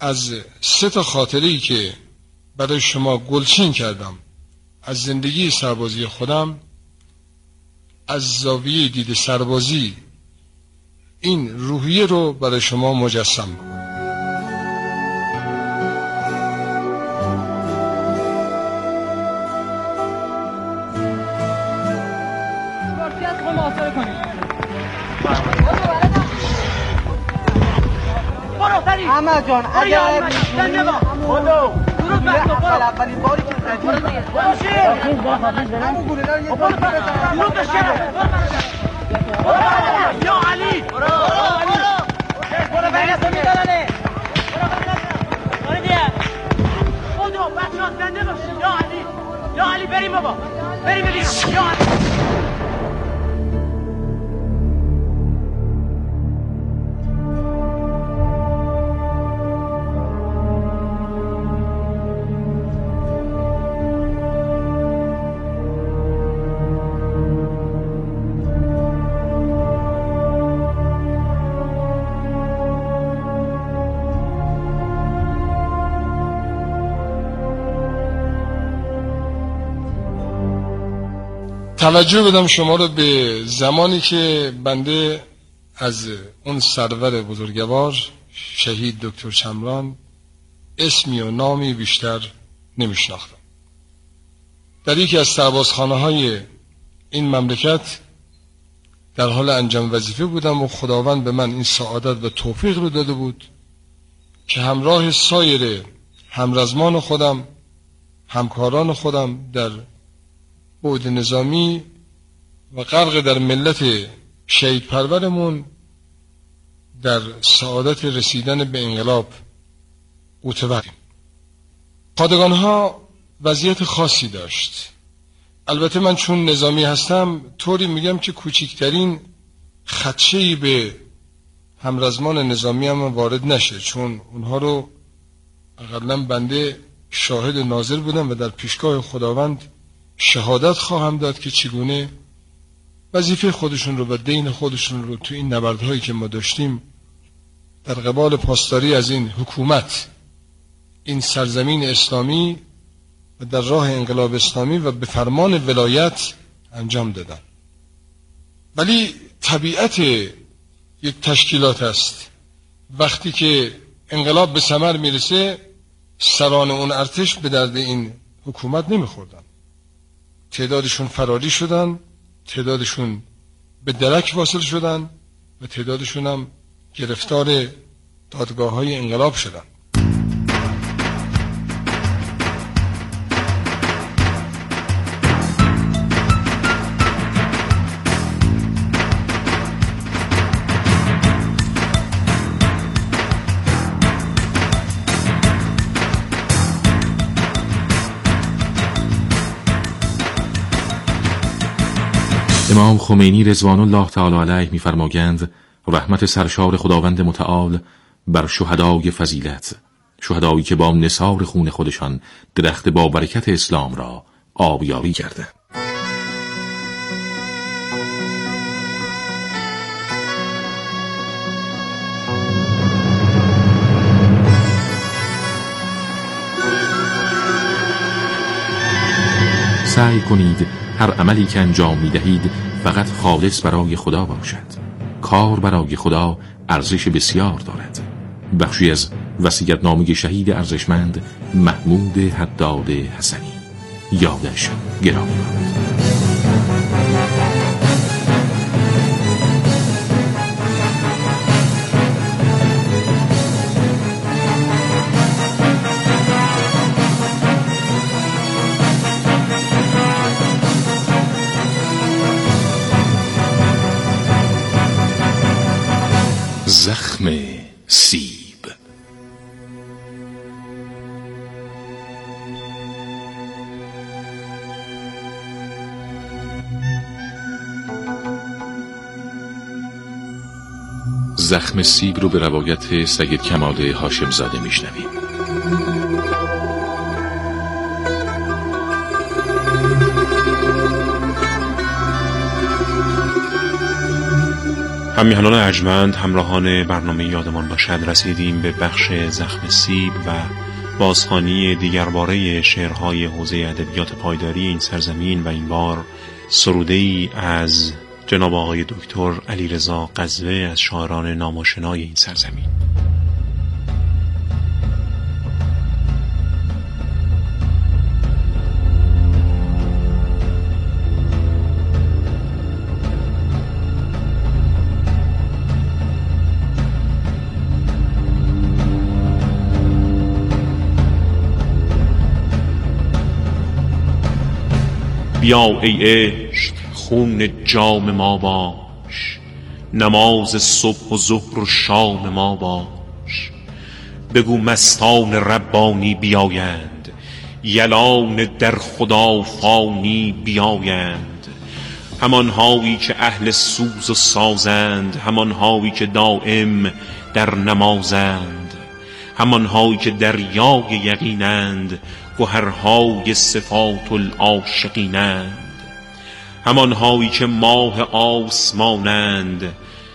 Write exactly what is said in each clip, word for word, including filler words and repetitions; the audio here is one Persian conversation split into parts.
از سه تا خاطره‌ای که برای شما گلچین کردم از زندگی سربازی خودم، از زاویه دید سربازی این روحیه رو برای شما مجسم بکنم. احمد جان اگر خودو درود بر تو اولین باری که همون گوله دار یه بار بزن درود به شرف یا علی برو علی برو بین تو میدارنه برو دیگه خودو بچه‌ها زنده باشید یا علی یا علی بریم بابا بریم بریم یا علی. توجه بدم شما رو به زمانی که بنده از اون سرور بزرگوار شهید دکتر چمران اسمی و نامی بیشتر نمیشناختم. در یکی از سربازخانه های این مملکت در حال انجام وظیفه بودم و خداوند به من این سعادت و توفیق رو داده بود که همراه سایر همرزمان خودم، همکاران خودم در بعد نظامی و غرق در ملت شهید پرورمون در سعادت رسیدن به انقلاب قوتوریم. پادگان ها وضعیت خاصی داشت. البته من چون نظامی هستم طوری میگم که کوچکترین خدشه‌ای به همرزمان نظامی هم وارد نشه، چون اونها رو اقلا بنده شاهد و ناظر بودم و در پیشگاه خداوند شهادت خواهم داد که چگونه وظیفه خودشون رو و دین خودشون رو تو این نبردهایی که ما داشتیم در قبال پاسداری از این حکومت، این سرزمین اسلامی و در راه انقلاب اسلامی و به فرمان ولایت انجام دادن. ولی طبیعت یک تشکیلات است وقتی که انقلاب به ثمر میرسه سران اون ارتش به درد این حکومت نمیخوردن. تعدادشون فراری شدن، تعدادشون به درک واصل شدن و تعدادشون هم گرفتار دادگاه های انقلاب شدن. امام خمینی رضوان الله تعالی علیه می‌فرمایند رحمت سرشار خداوند متعال بر شهدای فضیلت، شهدایی که با نثار خون خودشان درخت با برکت اسلام را آبیاری کرده. سعی کنید هر عملی که انجام می دهید فقط خالص برای خدا باشد. کار برای خدا ارزش بسیار دارد. بخشی از وصیت‌نامه شهید ارزشمند محمود حداد حسنی. یادش گرامی باد. زخم سیب. زخم سیب رو به روایت سید کمال هاشمزاده میشنویم. همیهنان ارجمند، همراهان برنامه یادمان باشد، رسیدیم به بخش زخم سیب و بازخوانی دیگرباره شعرهای حوزه ادبیات پایداری این سرزمین و این بار سروده‌ای از جناب آقای دکتر علیرضا قزوه از شاعران ناماشنای این سرزمین. بیا ای عشق خون جام ما باش، نماز صبح و ظهر و شام ما باش. بگو مستان ربانی بیایند، یلان در خدا فانی بیایند. همانهایی که اهل سوز و سازند، همانهایی که دائم در نمازند، همانهایی که دریای یقینند، گوهرهای صفات العاشقینند. همانهایی که ماه آسمانند،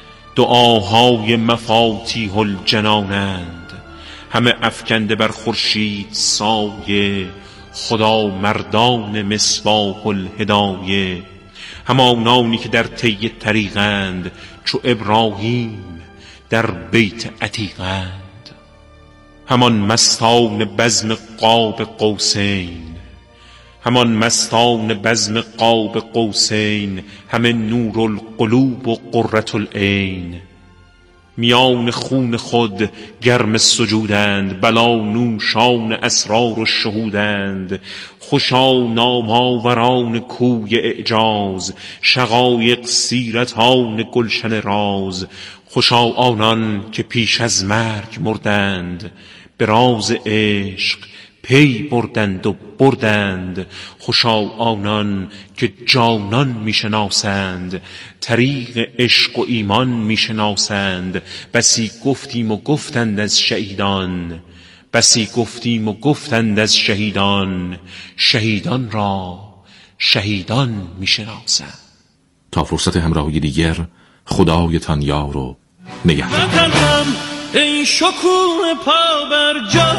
دعاهای مفاتیح الجنانند. همه افکنده بر خورشید سایه، خدا مردان مصباح الهدایه. همانانی که در طی طریقند، چو ابراهیم در بیت عتیقند. همان مستان بزم قاب قوسین، همان مستان بزم قاب قوسین. همه نور القلوب و قرة العین. میان خون خود گرم سجودند، بلا نوشان اسرار و شهودند. خوشا نامآوران کوی اعجاز، شقایق سیرتان گلشن راز. خوشا آنان که پیش از مرگ مردند، به راز عشق پی بردند و بردند. خوشا آنان که جانان میشناسند، طریق عشق و ایمان میشناسند. بسی گفتیم و گفتند از شهیدان، بسی گفتیم و گفتند از شهیدان. شهیدان را شهیدان میشناسند. تا فرصت همراهی دیگر، خدایتان یار و نگهدار. ای شکوه پا بر جا،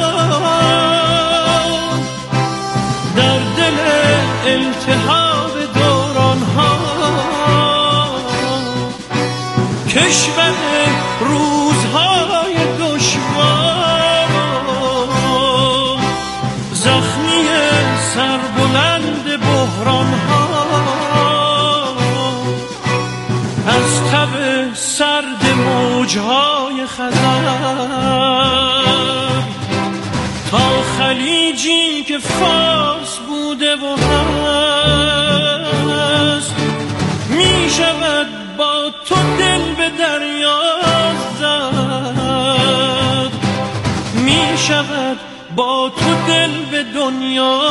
در دل التهاب دوران ها، کشور روزهای دشوار، زخمی سربلند بحران ها، از تب سرد موجهای خزر تا خلیجی که فارس بوده و هست. می شود با تو دل به دریا زد، می شود با تو دل به دنیا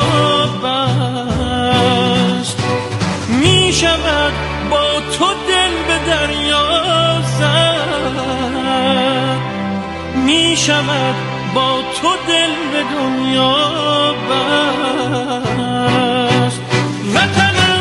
بست. می شود با تو دل به دریا زد، می شود با تو دل به دنیا بست. وطنم.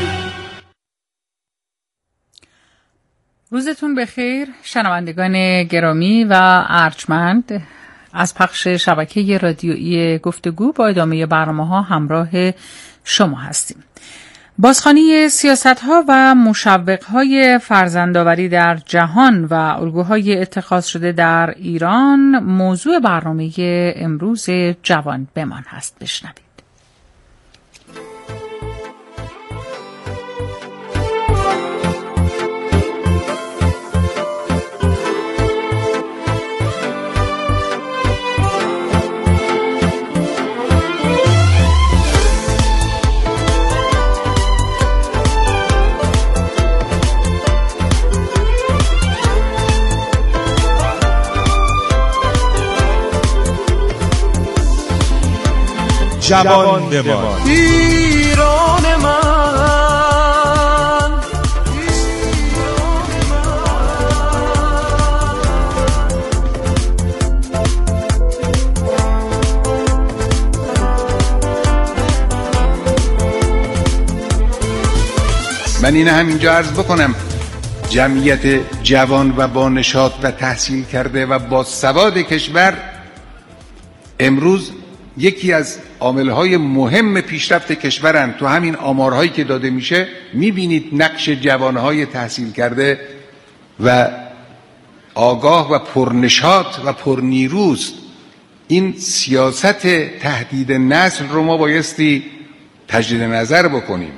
روزتون بخیر شنوندگان گرامی و ارجمند. از پخش شبکه رادیویی گفتگو با ادامه برنامه‌ها همراه شما هستیم. بازخوانی سیاست‌ها و مشوق‌های فرزندآوری در جهان و الگوهای اتخاذ شده در ایران موضوع برنامه امروز جوان بمان هست. بشنوید. جوان بمان. ایران من، من اینه همینجا عرض بکنم جمعیت جوان و با نشاط و تحصیل کرده و با سواد کشور امروز یکی از عاملهای مهم پیشرفت کشورند. تو همین آمارهایی که داده میشه میبینید نقش جوانهای تحصیل کرده و آگاه و پرنشاط و پرنیروست. این سیاست تهدید نسل رو ما بایستی تجدید نظر بکنیم.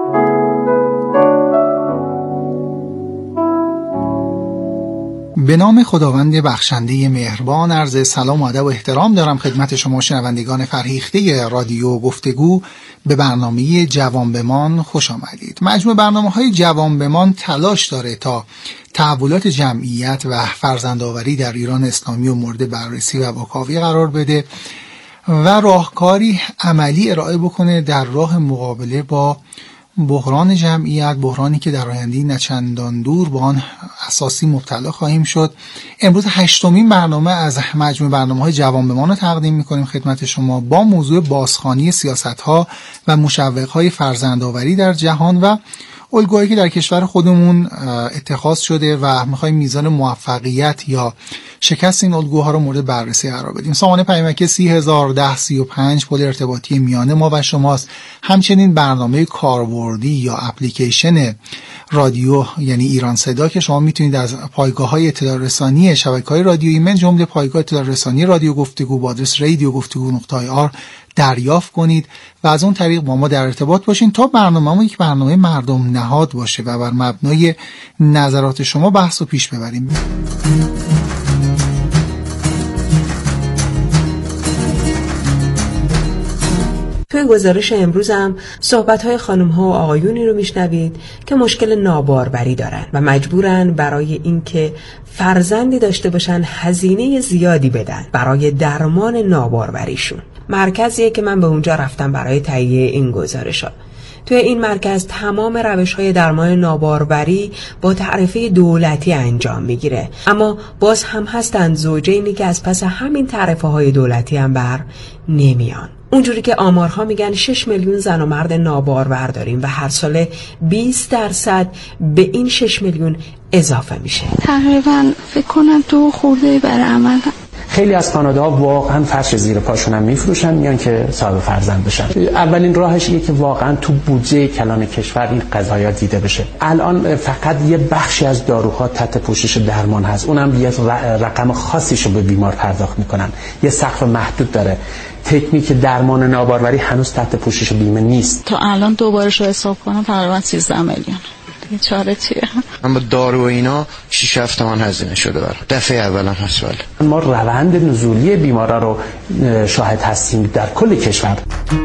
به نام خداوند بخشنده مهربان، عرض سلام و ادب و احترام دارم خدمت شما شنوندگان فرهیخته رادیو گفتگو. به برنامه جوان بمان خوش آمدید. مجموع برنامه‌های جوان بمان تلاش داره تا تحولات جمعیت و فرزندآوری در ایران اسلامی و مورد بررسی و واکاوی قرار بده و راهکاری عملی ارائه بکنه در راه مقابله با بحران جمعیت، بحرانی که در آینده نه چندان دور با آن اساسی مبتلا خواهیم شد. امروز هشتمین برنامه از مجموع برنامه‌های جوان بمان رو تقدیم می‌کنیم خدمت شما با موضوع بازخوانی سیاست‌ها و مشوق‌های فرزندآوری در جهان و الگوهایی که در کشور خودمون اتخاذ شده و می‌خوایم میزان موفقیت یا شکست این الگوها رو مورد بررسی قرار بدیم. سامانه پیامک سی هزار و ده سی و پنج پل ارتباطی میانه ما و شماست. همچنین برنامه کاربردی یا اپلیکیشن رادیو یعنی ایران صدا که شما میتونید از پایگاه‌های اطلاع رسانی شبکه‌های رادیویی من جمله پایگاه اطلاع رسانی رادیو گفتگو با آدرس رادیو گفتگو نقطه آی آر دریافت کنید و از اون طریق با ما در ارتباط باشین تا برنامه‌مون یک برنامه مردم نهاد باشه و بر مبنای نظرات شما بحث رو پیش ببریم. توی گزارش امروز هم صحبت‌های خانم‌ها و آقایونی رو میشنوید که مشکل ناباروری دارن و مجبورن برای اینکه فرزندی داشته باشن هزینه زیادی بدن برای درمان ناباروریشون. مرکزیه که من به اونجا رفتم برای تهیه این گزارش‌ها. توی این مرکز تمام روش‌های درمان ناباروری با تعرفه دولتی انجام میگیره، اما باز هم هستن زوجینی که از پس همین تعرفه‌های دولتی هم بر نمیان. اونجوری که آمارها میگن شش میلیون زن و مرد نابارور داریم و هر ساله بیست درصد به این شش میلیون اضافه میشه. تقریبا فکر کنم دو خورده برای عمل. خیلی از خانواده‌ها واقعا فرش زیر پاشون هم میفروشن میان که صاحب فرزند بشن. اولین راهش اینه که واقعا تو بودجه کلان کشور این قضایا دیده بشه. الان فقط یه بخشی از داروها تحت پوشش درمان هست، اونم یه رقم خاصیشو به بیمار پرداخت میکنن، یه سقف محدود داره. تکنیک درمان ناباروری هنوز تحت پوشش بیمه نیست. تا الان دوبارش رو حساب کنم تقریبا سیزده میلیون. دیگه چاره چیه؟ اما دارو و اینا شش هفت تومن هزینه شده برای دفعه اول هم هست. ولی ما روند نزولی بیمارا رو شاهد هستیم در کل کشور.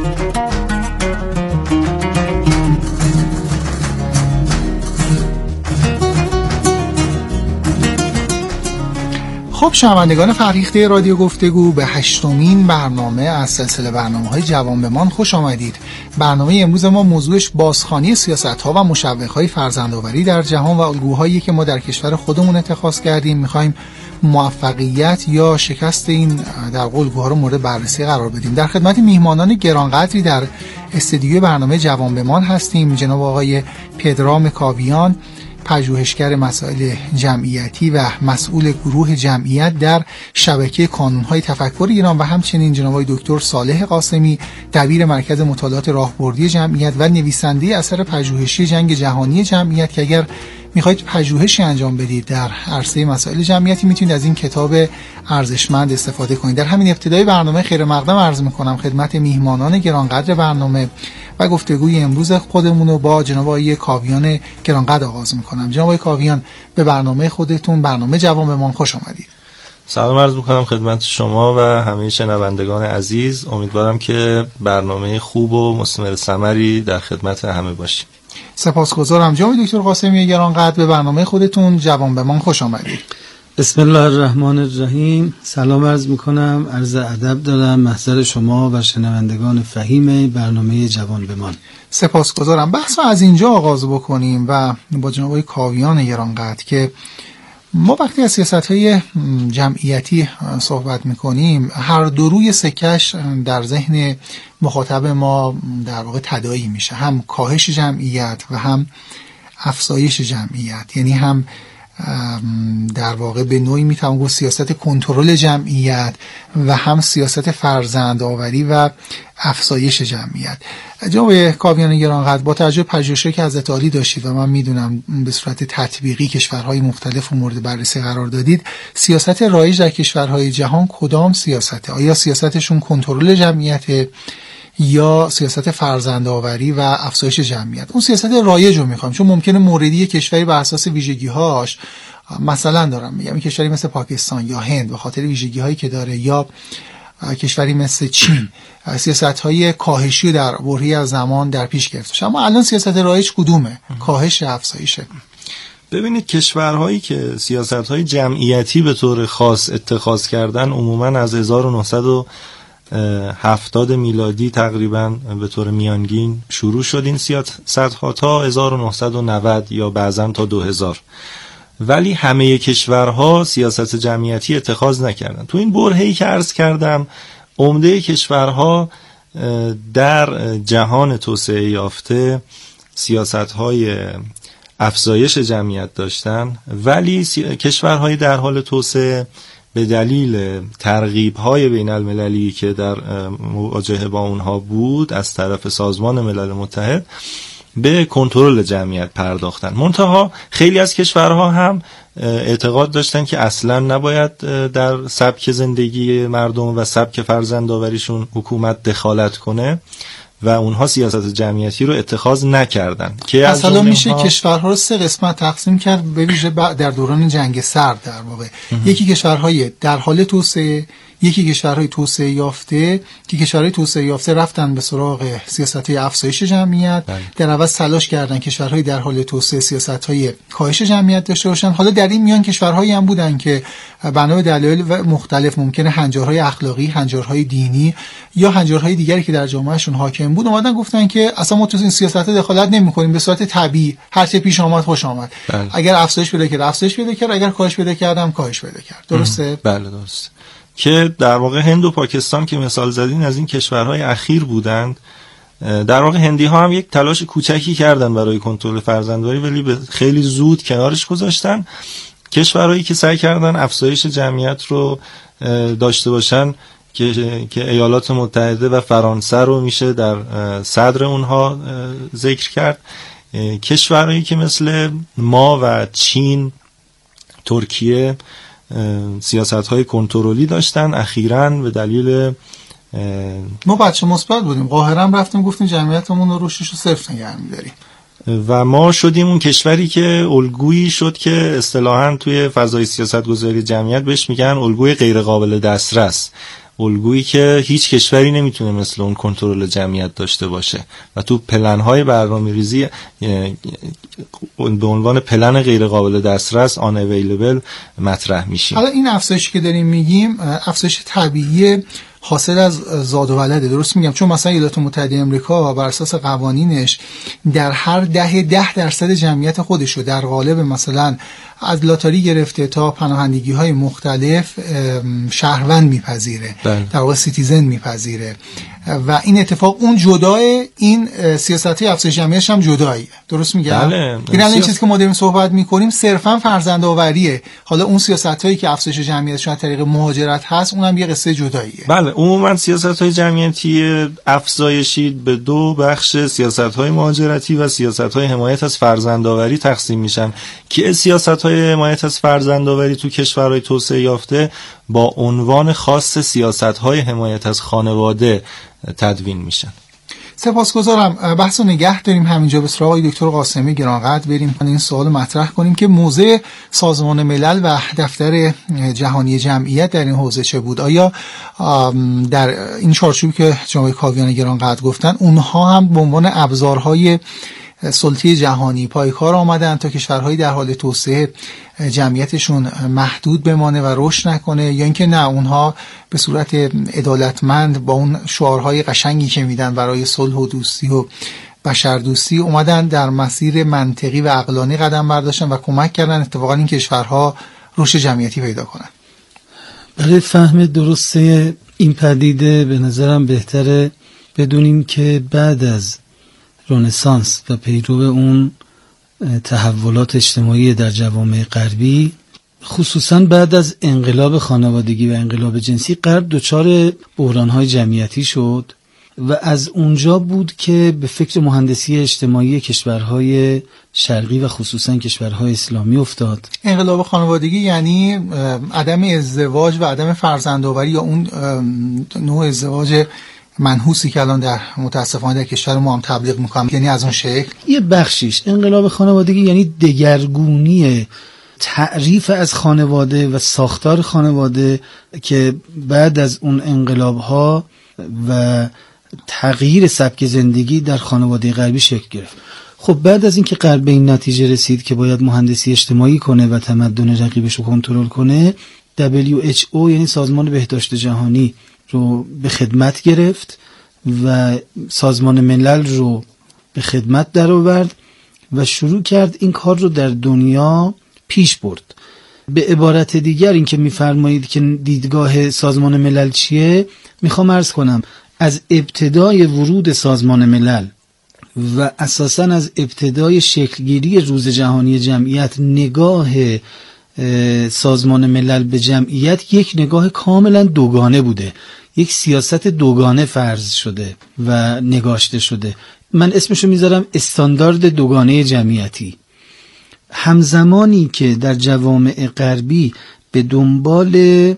خب شنوندگان فرهیخته رادیو گفتگو، به هشتمین برنامه از سلسله برنامه‌های جوان بمان خوش آمدید. برنامه امروز ما موضوعش بازخوانی سیاست‌ها و مشوق‌های فرزندآوری در جهان و الگوهایی که ما در کشور خودمون اتخاذ کردیم. می‌خوایم موفقیت یا شکست این در الگوها رو مورد بررسی قرار بدیم. در خدمت میهمانان گرانقدری در استودیو برنامه جوان بمان هستیم. جناب آقای پدرام کاویان، پژوهشگر مسائل جمعیتی و مسئول گروه جمعیت در شبکه کانون‌های تفکر ایران و همچنین جناب دکتر صالح قاسمی، دبیر مرکز مطالعات راهبردی جمعیت و نویسنده اثر پژوهشی جنگ جهانی جمعیت که اگر میخواید پژوهشی انجام بدید در عرصه مسائل جمعیتی میتونید از این کتاب ارزشمند استفاده کنید. در همین ابتدای برنامه خیر مقدم عرض میکنم خدمت میهمانان گرانقدر برنامه و گفتگوی امروز خودمون رو با جناب آقای کاویان گرانقدر آغاز میکنم. جناب آقای کاویان، به برنامه خودتون، برنامه جوان بمان خوش آمدید. سلام عرض میکنم خدمت شما و همه شنوندگان عزیز. امیدوارم که برنامه خوب و مثمر ثمری در خدمت همه باشیم. سپاسگزارم. جناب دکتر قاسمی گرانقدر، به برنامه خودتون جوان بمان خوش آمدید. بسم الله الرحمن الرحیم. سلام عرض میکنم، عرض ادب دارم محضر شما و شنوندگان فهیم برنامه جوان بمان. سپاسگزارم. بحث رو از اینجا آغاز بکنیم و با جناب آقای کاویان گرانقدر که ما وقتی از سیاست‌های جمعیتی صحبت می‌کنیم، هر دو روی سکش در ذهن مخاطب ما در واقع تداعی میشه، هم کاهش جمعیت و هم افزایش جمعیت، یعنی هم در واقع به نوعی میتوان گفت سیاست کنترل جمعیت و هم سیاست فرزندآوری و افزایش جمعیت. جناب کاویان گرانقدر، با توجه به پژوهشی که حضرت عالی داشتید و من میدونم به صورت تطبیقی کشورهای مختلف مورد بررسی قرار دادید، سیاست رایج در کشورهای جهان کدام سیاسته؟ آیا سیاستشون کنترل جمعیت یا سیاست فرزندآوری و افزایش جمعیت؟ اون سیاست رایج رو میخوام، چون ممکنه موردی کشوری بر اساس ویژگی‌هاش، مثلا دارم میگم این کشوری مثل پاکستان یا هند به خاطر ویژگی‌هایی که داره، یا کشوری مثل چین سیاست‌های کاهشی در برهه‌ای از زمان در پیش گرفته. اما الان سیاست رایج کدومه؟ کاهش یا افزایشه؟ ببینید کشورهایی که سیاست‌های جمعیتی به طور خاص اتخاذ کردن عموماً از هزار و نهصد و هفتاد میلادی تقریباً به طور میانگین شروع شد این سیاست‌ها تا هزار و نهصد و نود یا بعضاً تا دو هزار، ولی همه کشورها سیاست جمعیتی اتخاذ نکردن. تو این برهه‌ای که عرض کردم عمده کشورها در جهان توسعه یافته سیاست‌های افزایش جمعیت داشتن، ولی کشورهای در حال توسعه به دلیل ترغیب‌های بین المللی که در مواجهه با اونها بود از طرف سازمان ملل متحد به کنترل جمعیت پرداختن. منتها خیلی از کشورها هم اعتقاد داشتن که اصلا نباید در سبک زندگی مردم و سبک فرزندآوریشون حکومت دخالت کنه و اونها سیاست جمعیتی رو اتخاذ نکردن. که مثلا میشه ها... کشورها رو سه قسمت تقسیم کرد، به ویژه در دوران جنگ سرد در واقع. یکی کشورهای در حال توسعه، یکی کشورهای توسعه یافته که کشورهای توسعه یافته رفتن به سراغ سیاست‌های افزایش جمعیت، بله. در عوض تلاش کردن کشورهای در حال توسعه سیاست‌های کاهش جمعیت داشته باشن. حالا در این میان کشورهایی هم بودن که بنا به دلایل مختلف، ممکنه هنجارهای اخلاقی، هنجارهای دینی یا هنجارهای دیگری که در جامعهشون حاکم بود، اومدن گفتن که اصلا ما تو این سیاست‌ها دخالت نمی‌کنیم، به صورت طبیعی هر چه پیش آمد خوش آمد. بله. اگر افزایش پیدا کرد افزایش پیدا کرد، اگر کاهش پیدا کردم کاهش پیدا کرد. درسته؟ بله درسته. که در واقع هند و پاکستان که مثال زدین از این کشورهای اخیر بودند. در واقع هندی ها هم یک تلاش کوچکی کردن برای کنترل فرزندآوری، ولی خیلی زود کنارش گذاشتن. کشورهایی که سعی کردن افزایش جمعیت رو داشته باشن که که ایالات متحده و فرانسه رو میشه در صدر اونها ذکر کرد. کشورهایی که مثل ما و چین، ترکیه سیاست‌های کنترلی داشتن. اخیراً به دلیل ما بچه مثبت بودیم، قاهره هم رفتیم گفتیم جمعیتمون رو رشدش رو صفر نگه می‌داریم و ما شدیم اون کشوری که الگویی شد که اصطلاحاً توی فضای سیاست‌گذاری جمعیت بهش میگن الگوی غیر قابل دسترس، الگویی که هیچ کشوری نمیتونه مثل اون کنترل جمعیت داشته باشه و تو پلن‌های برنامه‌ریزی به عنوان پلن غیر قابل دسترس آن اویلیبل مطرح میشه. حالا این افزایشی که داریم میگیم افزایش طبیعی حاصل از زاد و ولده، درست میگم؟ چون مثلا ایالات متحده آمریکا بر اساس قوانینش در هر ده ده درصد جمعیت خودش رو در قالب مثلا از لاتاری گرفته تا پناهندگی های مختلف شهروند میپذیره، در واقع سیتیزن میپذیره و این اتفاق اون جدای این سیاستی افزایش جمعیتش هم جداییه، درست میگم؟ بله. این الان چیزی که ما داریم صحبت میکنیم صرفا فرزندآوریه. حالا اون سیاستایی که افزایش جمعیتش از طریق مهاجرت هست اونم یه قصه جداییه. بله، عموما سیاست‌های جمعیتی افزایشی به دو بخش، سیاست‌های مهاجرتی و سیاست‌های حمایت از فرزندآوری تقسیم میشن که سیاست‌های حمایت از فرزندآوری تو کشورهای توسعه یافته با عنوان خاص سیاست‌های حمایت از خانواده تدوین میشن. سپاسگزارم. بحث رو نگه داریم همینجا، به سراغ آقای دکتر قاسمی گرانقدر بریم این سوال مطرح کنیم که موضع سازمان ملل و دفتر جهانی جمعیت در این حوزه چه بود؟ آیا در این چارچوبی که جناب کاویان گرانقدر گفتن اونها هم به عنوان ابزارهای سلطه جهانی پایکار آمدن تا کشورهایی در حال توسعه جمعیتشون محدود بمانه و رشد نکنه، یا اینکه نه اونها به صورت عدالتمند با اون شعارهای قشنگی که میدن برای صلح و دوستی و بشردوستی اومدن در مسیر منطقی و عقلانی قدم برداشتن و کمک کردن اتفاقا این کشورها رشد جمعیتی پیدا کنن؟ برای فهم درسته این پدیده به نظرم بهتره بدونیم که بعد از رنسانس و پیرو اون تحولات اجتماعی در جوامع غربی، خصوصا بعد از انقلاب خانوادگی و انقلاب جنسی، غرب دچار بحران‌های جمعیتی شد و از اونجا بود که به فکر مهندسی اجتماعی کشورهای شرقی و خصوصا کشورهای اسلامی افتاد. انقلاب خانوادگی یعنی عدم ازدواج و عدم فرزندآوری، یا اون نوع ازدواج منحوسی که الان در متاسفانه در کشور ما هم تبلیغ میکنم، یعنی از اون شکل. یه بخشیش انقلاب خانوادگی یعنی دگرگونی تعریف از خانواده و ساختار خانواده که بعد از اون انقلاب‌ها و تغییر سبک زندگی در خانواده غربی شکل گرفت. خب بعد از اینکه غرب به این نتیجه رسید که باید مهندسی اجتماعی کنه و تمدن رقیبش رو کنترل کنه، دبلیو اچ او یعنی سازمان بهداشت جهانی رو به خدمت گرفت و سازمان ملل رو به خدمت درآورد و شروع کرد این کار رو در دنیا پیش برد. به عبارت دیگر این که می‌فرمایید که دیدگاه سازمان ملل چیه، میخوام عرض کنم از ابتدای ورود سازمان ملل و اساساً از ابتدای شکلگیری روز جهانی جمعیت، نگاه سازمان ملل به جمعیت یک نگاه کاملا دوگانه بوده، یک سیاست دوگانه فرض شده و نگاشته شده. من اسمشو میذارم استاندارد دوگانه جمعیتی. همزمانی که در جوامع غربی به دنبال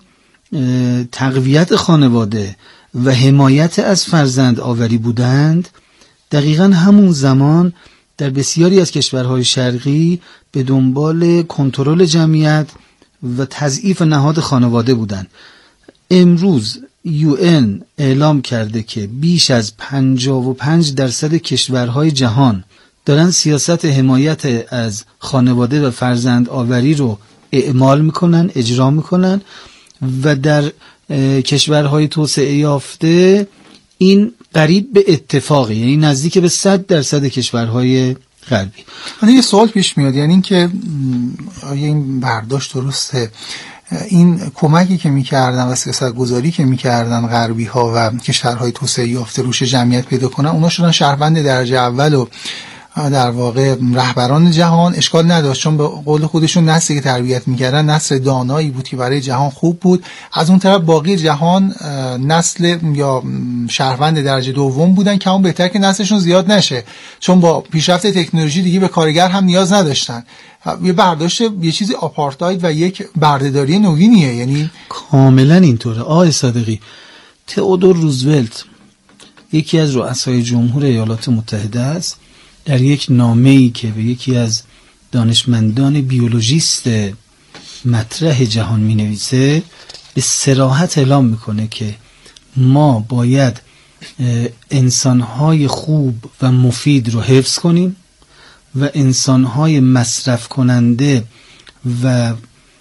تقویت خانواده و حمایت از فرزند آوری بودند، دقیقاً همون زمان در بسیاری از کشورهای شرقی به دنبال کنترل جمعیت و تضعیف نهاد خانواده بودند. امروز یو ان اعلام کرده که بیش از پنجاه و پنج درصد کشورهای جهان دارن سیاست حمایت از خانواده و فرزند آوری رو اعمال میکنن، اجرا میکنن و در کشورهای توسعه یافته این قریب به اتفاقی، یعنی نزدیک به صد درصد کشورهای غربی. من یه سوال پیش میاد، یعنی این که آیا این برداشت درسته؟ این کمکی که میکردن و سیاست گذاری که میکردن غربی ها و کشورهای توسعه یافته روش جمعیت پیدا کنن، اونا شدن شهروند درجه اول و در واقع رهبران جهان. اشکال نداشت، چون به قول خودشون نسلی که تربیت میکردن نسل دانایی بود که برای جهان خوب بود. از اون طرف باقی جهان نسل یا شهروند درجه دوم بودن که اون بهتر که نسلشون زیاد نشه، چون با پیشرفت تکنولوژی دیگه به کارگر هم نیاز نداشتن. یه برداشت یه چیزی آپارتاید و یک بردهداری نوینیه. یعنی کاملا اینطوره. آقای صادقی، تئودور روزولت یکی از رؤسای جمهور ایالات متحده است، در یک نامه‌ای که به یکی از دانشمندان بیولوژیست مطرح جهان می‌نویسه، به صراحت اعلام میکنه که ما باید انسان‌های خوب و مفید رو حفظ کنیم و انسان‌های مصرف کننده و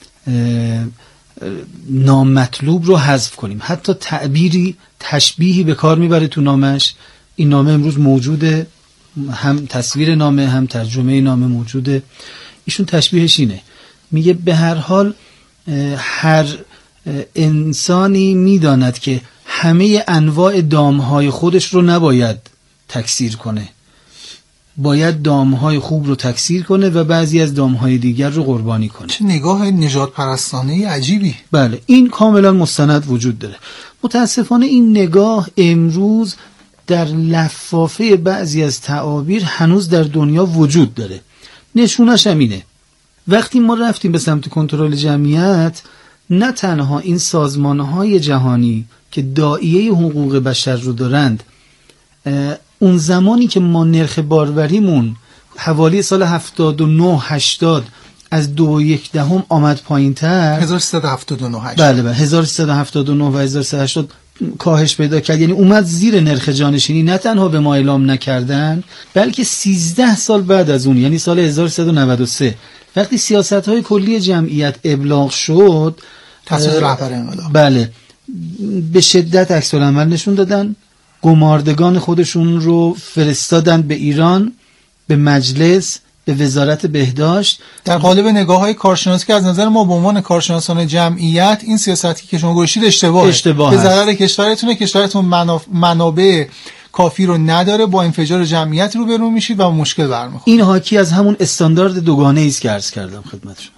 نامطلوب رو حذف کنیم. حتی تعبیری تشبیهی به کار میبره تو نامش. این نامه امروز موجوده، هم تصویر نامه هم ترجمه نامه موجوده. ایشون تشبیهش اینه، میگه به هر حال هر انسانی میداند که همه انواع دامهای خودش رو نباید تکثیر کنه، باید دامهای خوب رو تکثیر کنه و بعضی از دامهای دیگر رو قربانی کنه. چه نگاه نژاد پرستانه عجیبی. بله، این کاملا مستند وجود داره. متاسفانه این نگاه امروز در لفافه بعضی از تعابیر هنوز در دنیا وجود داره. نشونش هم اینه، وقتی ما رفتیم به سمت کنترل جمعیت، نه تنها این سازمانهای جهانی که داعیه حقوق بشر رو دارند، اون زمانی که ما نرخ باروریمون حوالی سال هفتاد و نه هشتاد از دو و یک دهم آمد پایین تر، هزار و سیصد و هفتاد و نه بله بله هزار و سیصد و هفتاد و نه و هزار و سیصد و هشتاد کاهش پیدا کرد، یعنی اومد زیر نرخ جانشینی. نه تنها به ما اعلام نکردن، بلکه سیزده سال بعد از اون، یعنی سال هزار و سیصد و نود و سه، وقتی سیاست‌های کلی جمعیت ابلاغ شد، تصویب رهبر انقلاب، بله، به شدت عکس العمل نشون دادن. گماردگان خودشون رو فرستادن به ایران، به مجلس، به وزارت بهداشت، در قالب نگاه‌های کارشناسی که از نظر ما به عنوان کارشناسان جمعیت این سیاستی که شما گوشید اشتباهه، اشتباه به ضرر کشورتونه. کشورتون منابع کافی رو نداره، با انفجار جمعیت رو برو میشید و مشکل برمیخورید. این حاکی از همون استاندارد دوگانه است که عرض کردم خدمت شما.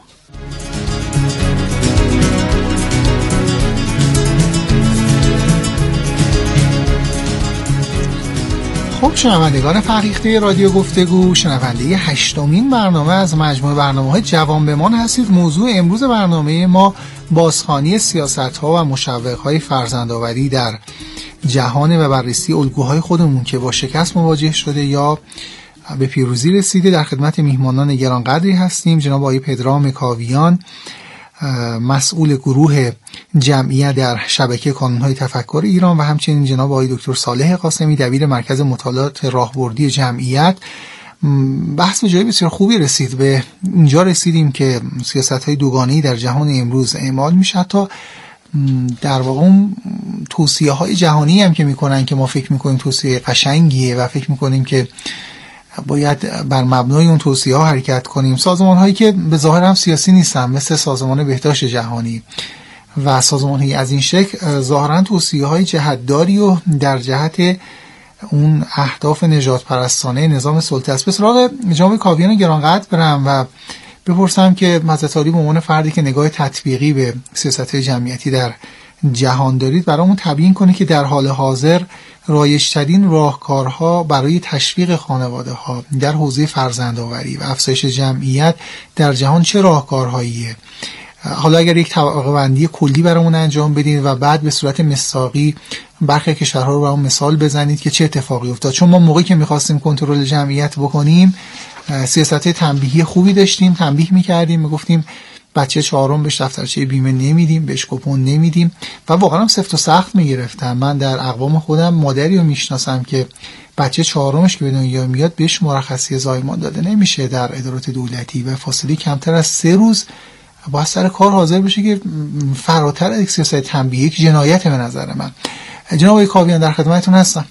خب شنوندگان فرهیخته رادیو گفتگو، شنونده هشتمین برنامه از مجموعه برنامه‌های جوان بمان هستید. موضوع امروز برنامه ما بازخوانی سیاست‌ها و مشوق‌های فرزندآوری در جهان و بررسی الگوهای خودمون که با شکست مواجه شده یا به پیروزی رسیده. در خدمت میهمانان گرانقدری هستیم. جناب آقای پدرام کاویان، مسئول گروه جمعیت در شبکه کانون‌های تفکر ایران، و همچنین جناب آقای دکتر صالح قاسمی، دبیر مرکز مطالعات راهبردی جمعیت. بحث به جای بسیار خوبی رسید. به اینجا رسیدیم که سیاست‌های دوگانه‌ای در جهان امروز اعمال میشه. حتی در واقع اون توصیه‌های جهانی هم که میکنن که ما فکر میکنیم توصیه قشنگیه و فکر میکنیم که باید بر مبنای اون توصیه ها حرکت کنیم. سازمان هایی که به ظاهر هم سیاسی نیستن، مثل سازمان بهداشت جهانی و سازمان هایی از این شکل، ظاهرا توصیه های جهتداری و در جهت اون اهداف نجات پرستانه نظام سلطه است. به سراغ جناب کاویان گرانقدر برم و بپرسم که حضرت عالی به عنوان فردی که نگاه تطبیقی به سیاست جمعیتی در جهان دارید، برامون تبیین کنه که در حال حاضر رایج‌ترین راهکارها برای تشویق خانواده‌ها در حوزه فرزندآوری و افزایش جمعیت در جهان چه راهکارهاییه؟ حالا اگر یک طبقه بندی کلی برامون انجام بدین و بعد به صورت مثاقی برخی کشورها رو برامون مثال بزنید که چه اتفاقی افتاد. چون ما موقعی که می‌خواستیم کنترل جمعیت بکنیم سیاست تنبیهی خوبی داشتیم، تنبیه می‌کردیم، میگفتیم بچه چهارم بهش دفترچه بیمه نمیدیم، بهش کوپن نمیدیم و واقعا هم سفت و سخت میگرفتن. من در اقوام خودم مادری رو میشناسم که بچه چهارمش که به دنیا میاد بهش مرخصی زایمان داده نمیشه در ادارات دولتی و فاصله کمتر از سه روز باید سر کار حاضر بشه که فراتر از سیاست تنبیهی، یک جنایت به نظر من. جناب آقای کاویان در خدمتتون هستم.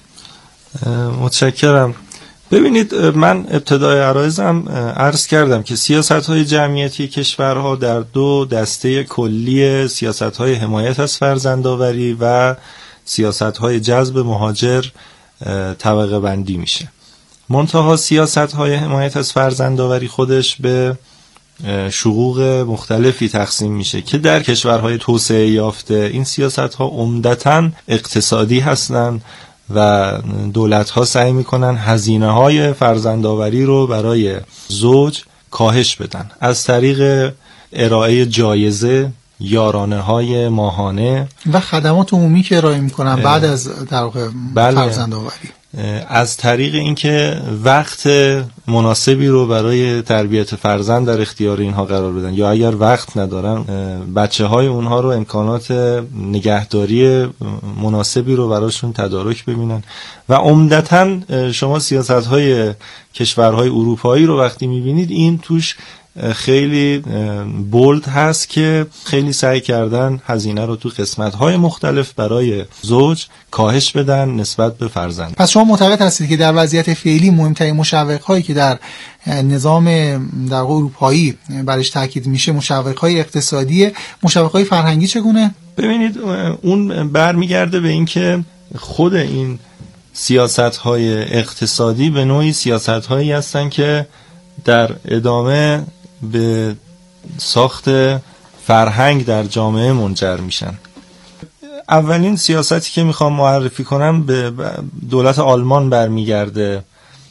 متشکرم. ببینید، من ابتدای عرایزم عرض کردم که سیاست‌های جمعیتی کشورها در دو دسته کلی سیاست‌های حمایت از فرزندآوری و سیاست‌های جذب مهاجر طبقه بندی میشه. منتها سیاست‌های حمایت از فرزندآوری خودش به شقوق مختلفی تقسیم میشه که در کشورهای توسعه یافته این سیاست‌ها عمدتاً اقتصادی هستند و دولت‌ها سعی می‌کنن هزینه‌های فرزندآوری رو برای زوج کاهش بدن از طریق ارائه جایزه، یارانه‌های ماهانه و خدمات عمومی که ارائه می‌کنن بعد از در واقع فرزندآوری، از طریق اینکه وقت مناسبی رو برای تربیت فرزند در اختیار اینها قرار بدن، یا اگر وقت ندارن بچه‌های اونها رو امکانات نگهداری مناسبی رو براشون تدارک ببینن. و عمدتاً شما سیاست‌های کشورهای اروپایی رو وقتی می‌بینید این توش خیلی بولد هست که خیلی سعی کردن هزینه رو تو قسمت‌های مختلف برای زوج کاهش بدن نسبت به فرزند. پس شما معتقد هستید که در وضعیت فعلی مهمترین مشوق‌هایی که در نظام در اروپایی برش تاکید میشه مشوق‌های اقتصادی، مشوق‌های فرهنگی چگونه؟ ببینید، اون برمیگرده به این که خود این سیاست‌های اقتصادی به نوعی سیاست‌هایی هستن که در ادامه به ساخت فرهنگ در جامعه منجر میشن. اولین سیاستی که میخوام معرفی کنم به دولت آلمان برمیگرده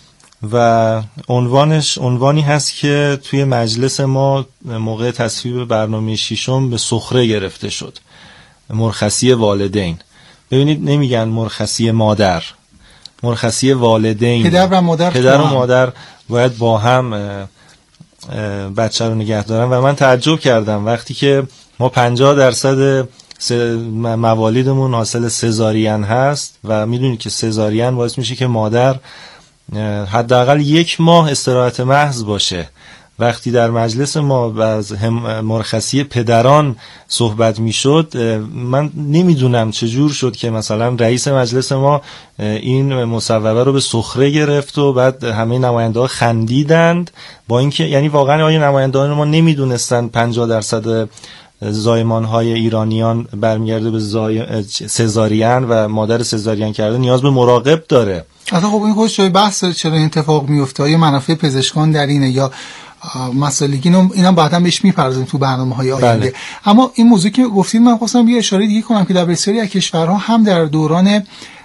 و عنوانش عنوانی هست که توی مجلس ما موقع تصویب برنامه ششم به سخره گرفته شد: مرخصی والدین. ببینید، نمیگن مرخصی مادر، مرخصی والدین. پدر و مادر پدر و مادر باید با هم بچه رو نگه دارن. و من تعجب کردم وقتی که ما پنجاه درصد موالیدمون حاصل سزارین هست و میدونید که سزارین باعث میشه که مادر حداقل یک ماه استراحت محض باشه. وقتی در مجلس ما از مرخصی پدران صحبت میشد، من نمیدونم چجور شد که مثلا رئیس مجلس ما این مصوبه رو به سخره گرفت و بعد همه نماینده ها خندیدند، با اینکه یعنی واقعا آیا نماینده ها ما نمیدونستند پنجاه درصد زایمان های ایرانیان برمیگرده به زای... سزارین و مادر سزارین کرده نیاز به مراقب داره. حتی خب این خودش بحث داره چرا این اتفاق میفته، آیا منافع پزشکان در اینه یا مسائلی که اینا بعدا بهش میپردازیم تو برنامه‌های آینده. بله. اما این موضوع که گفتید من خواستم یه اشاره دیگه کنم که در بسیاری از کشورها هم در دوران